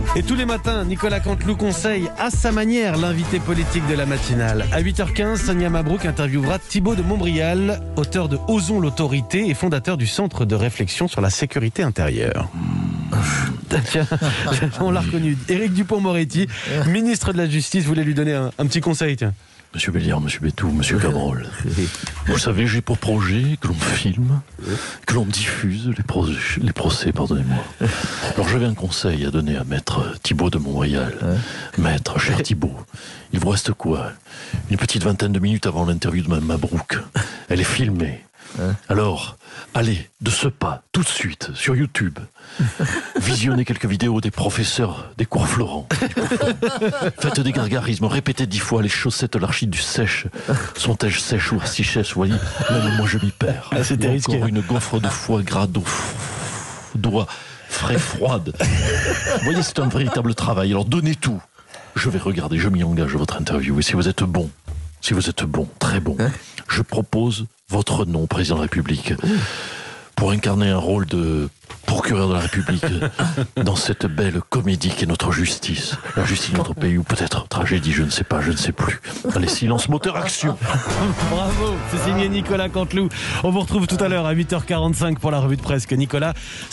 Et tous les matins, Nicolas Canteloup conseille à sa manière l'invité politique de la matinale. À 8h15, Sonia Mabrouk interviewera Thibaut de Montbrial, auteur de Osons l'autorité et fondateur du Centre de réflexion sur la sécurité intérieure. Tiens, on l'a reconnu. Éric Dupond-Moretti, ministre de la Justice, voulait lui donner un petit conseil. Tiens. Monsieur Béliard, Monsieur Bétou, Monsieur Cabrol, vous savez, j'ai pour projet que l'on filme, que l'on diffuse les procès, pardonnez-moi. Alors j'avais un conseil à donner à maître Thibaut de Montbrial. Maître, cher Thibaut, il vous reste quoi? Une petite vingtaine de minutes avant l'interview de Mme Mabrouk. Elle est filmée. Alors, allez, de ce pas, tout de suite, sur YouTube, visionnez quelques vidéos des professeurs des cours Florent. Faites des gargarismes, répétez 10 fois: les chaussettes l'archide du sèche. Sont-elles sèches ou si sèches? Vous voyez, même moi je m'y perds. C'était Ou risqué. encore une gaufre de foie gras d'oie frais froide. Vous voyez, c'est un véritable travail. Alors donnez tout. Je vais regarder, je m'y engage votre interview. Et si vous êtes bon, très bon, je propose votre nom, président de la République, pour incarner un rôle de procureur de la République dans cette belle comédie qu'est notre justice. La justice de notre pays, ou peut-être tragédie, je ne sais pas, je ne sais plus. Allez, silence, moteur, action. Bravo, c'est signé Nicolas Canteloup. On vous retrouve tout à l'heure à 8h45 pour la revue de presse. Nicolas